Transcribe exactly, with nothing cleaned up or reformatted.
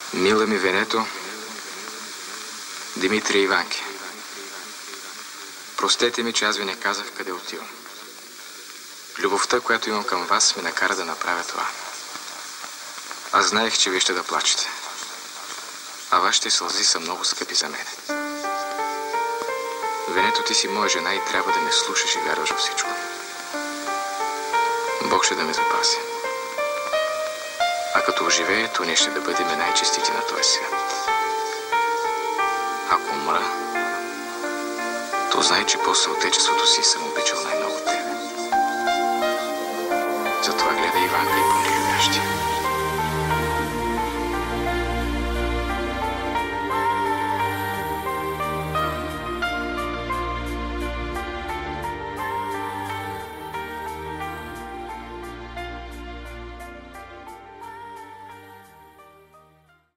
Мила ми, Венето, Димитрий и Иванки. Простете ми, че аз ви не казах къде отивам. Любовта, която имам към вас, ме накара да направя това. Аз знаех, че вие ще да плачете. А вашите сълзи са много скъпи за мен. Венето, ти си моя жена и трябва да ме слушаш и вярваш във всичко. Бог ще да ме запази. А като оживее, то ние ще да бъдем най-честити на този свят. Ако умра, то знай, че после отечеството си съм обичал най-много тебе. Затова гледай Иванка и